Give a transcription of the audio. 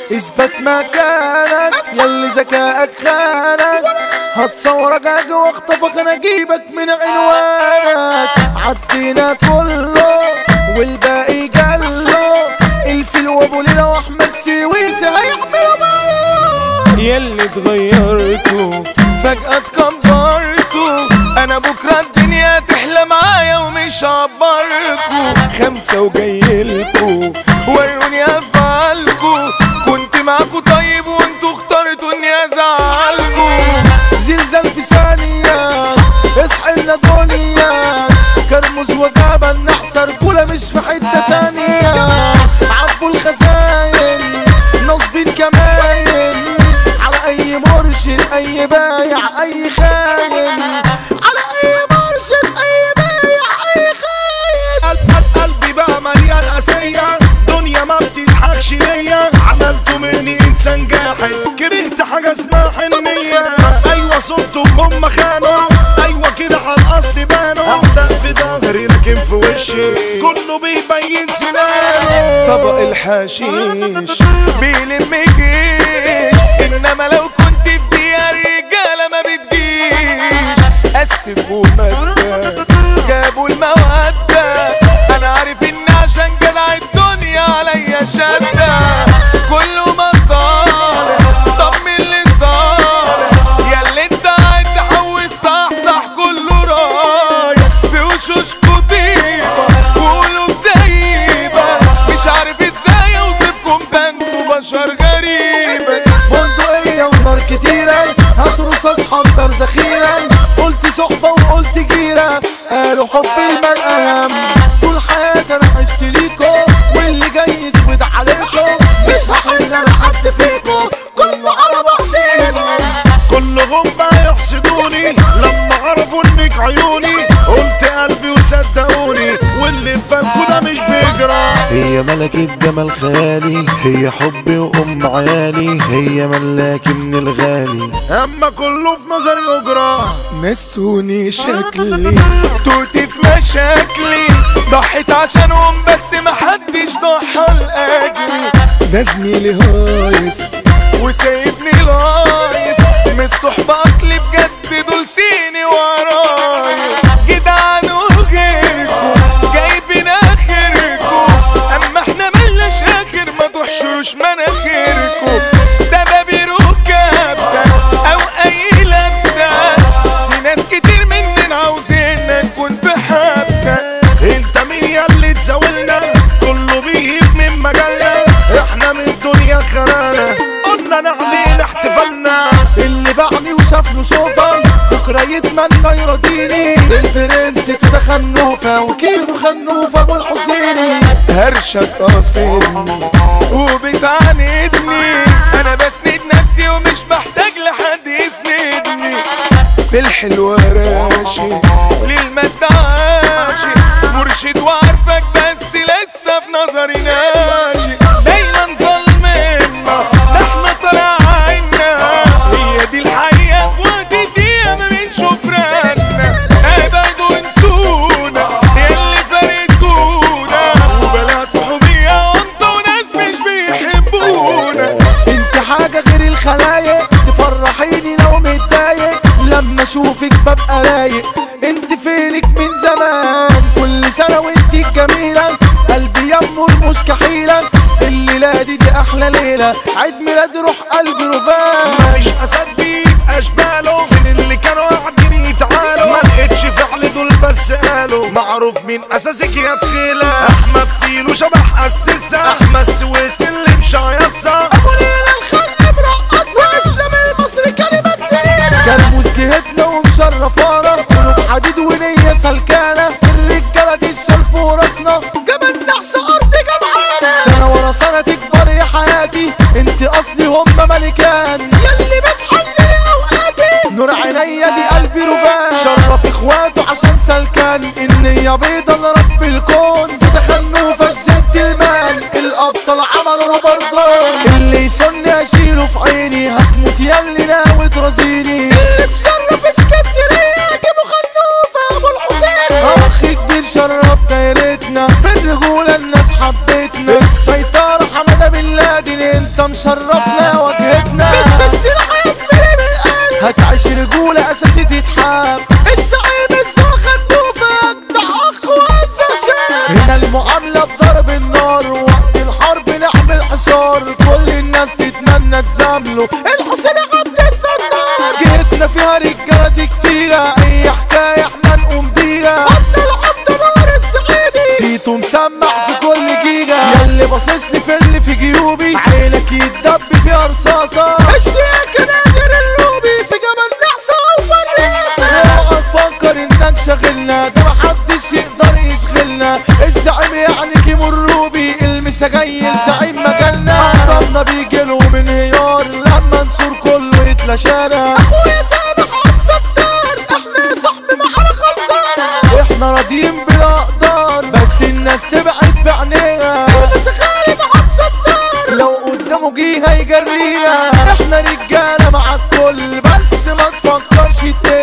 اثبت مكانك ياللي ذكائك خانك، هتصورك اجي واخطفك انا اجيبك من عنوانك. عدينا كله والباقي جله، الفيل وابو ليلى واحمد سويسي هيعملوا بقى. ياللي اتغيرتوا فجأة اتكبرتوا، انا بكرة الدنيا تحلى معايا ومش هعبركوا. 5 وجايلكوا وروني افعالكوا، كنت معاكوا طيب وانتوا اخترتوا اني ازعلكوا. زلزال في ثانية اصحى لنا دنيا، كرمز وجابة نحسر كولا مش في حتة تانية. عبوا الخزاين نصبين كماين، على اي مرشد اي بايع اي خاين، على اي مرشد اي بايع اي خاين. قلبي بقى مليان قاسية، دنيا ما بتضحكش ليا، عملتوا مني انسان جاحد، كرهت حاجة اسمها حنية. ايوه صرتوا هم خانوا، ايوه كده على القصد بانوا. ابدأ في ظهري لكن في وشي كله بيبين سنانه. طبق الحشيش بيلم جيش، انما لو كنت في ديار رجالة ما بتجيش. استك ومادة جابوا المودة، انا عارف ان عشان جدع الدنيا عليا شدة. كله مصالح طب مين اللي صالح، ياللي انت قاعد تحوش صح صح كله رايح في وشوشكوا طيبة وقلوب زيبة. مش عارف ازاي اوصفكم ده انتوا بشر غريبة. بندقية ونار كتيرة هاتوا رصاص حضر ذخيرة، قلت صحبة وقلت جيرة قالوا حب المال اهم. طول حياتي انا عشت ليكو واللي جاي يسود عليكم، مش هحل انا حد فيكو كله على بعضينا. كلهم بقى يحسدوني لما عرفوا انك عيوني، قلت قلبي وصدقوني واللي في بالكوا ده مش بيجرى. هي ملكة جمال خيالي، هي حبي وام عيالي، هي ملاكي من الغالي، اما كله في نظري اجرى. نسوني شكلي توتي في مشاكلي، ضحيت عشانهم بس محدش ضحى لاجلي. ده زميلي هايص وسايبني لايص، من الصحبة اصلي بجد دول سيني ورايص. جدعان وغيركوا جايبين اخركوا، اما احنا ملناش اخر ما تحشروش مناخيركوا. ده بابيرو كابسة او اي لابسة، في ناس كتير مننا عاوزيننا نكون في حبسة. انت مين ياللي تزاولنا، كله بيهيب من مجالنا، احنا من الدنيا خرانا قلنا نعلينا احتفالنا. اللي باعني وشاف له شوفة بكرة يتمنى يرضيني، البرنس توتا خنوفة وكيلو خنوفة ابو الحسيني. هرشك قاصدني وبتعاندني، انا بسند نفسي ومش محتاج لحد يسندني. في الحلوة راشي للمادة عاشي، مرشد وعارفك بس لسه في نظري ناشي. دايما ظلمنا ده احنا طالع عنا، هي دي الحقيقة في وقت الدقيقة ما بنشوف رانا. ابعدوا انسونا ياللي فارقتونا، وبلا صحوبية وانتوا ناس مش بيحبونا. انت حاجة غير الخلايق تفرحيني لو متضايق، لما اشوفك ببقى رايق. انت فينك من زمان كل سنة وانت جميلة، قلبي يمر مش كحيلة. الليلة دي احلى ليلة، عيد ميلاد روح قلبي رفان. مفيش اسد بيبقى اشباله، فين اللي كانوا قاعدين يتعالوا، ما لقيتش فعل دول بس قالوا. معروف من اساسك يا بخيلة، احمد فيلو شبح اسسة، احمد سويس اللي مش هيصة، ابو ليلى الخلق برقصة، واسلام المصري كلمة تقيلة. كرموز جهتنا ومشرفانا، قلوب حديد ونية سلكانة، الرجالة تتشال فوق راسنا، جبل نحس ارض جمعانة. سنة ورا سنة تكبر يا حياتي، انت اصلي هم ملكان، ياللي بتحلي اوقاتي. نور عينيا دي قلبي رفان، شرف اخواته عشان سلكان، النية بيضة لرب الكون. تتخنوا فالجد المان، الابطال عملوا بردون، اللي يسني اشيله في عيني، هتموت ياللي ناوي ترازيني. اللي بشرف اسكندرية جيبوا خنوفة ابو الحسين، اخ كبير شرف دايرتنا، بالرجولة الناس حبتنا. السيطرة حمادة بن لادن انت مشرفنا واجهتنا بس السلاح يا زميلي بالقلب هتعيش رجولة اساسي تتحب الزعيم الزاخد دوفك ده اخ وانزل شاب هنا المعاملة بضرب النار وقت الحرب نعمل حصار كل الناس تتمنى تزامله الحسين عبد الستار جهتنا فيها رجالة كتيرة اي حكاية احنا نقوم بيها عبد العبد نور السعيدي سيتو مسمع في كل جيجا ياللي باصصلي في اللي في جيوبي عينك يتدب فيها رصاصة الشيك نادر اللوبي في جبل نحسة وفريسة اوعى تفكر انك شاغلنا ده محدش يقدر يشغلنا الزعيم يعني كيمو الروبي المسجايل زعيم مجالنا عصامنا بيجيلهم انهيار لما نصور كله يتلاشانا اخويا سامح عبد ستار احنا صاحبي معانا خلصانة واحنا راضيين بالاقدار بس الناس تبعد بعينيها مش خالد عبد ستار لو قدامه جه هيجرينا احنا رجاله مع الكل بس ما تفكرش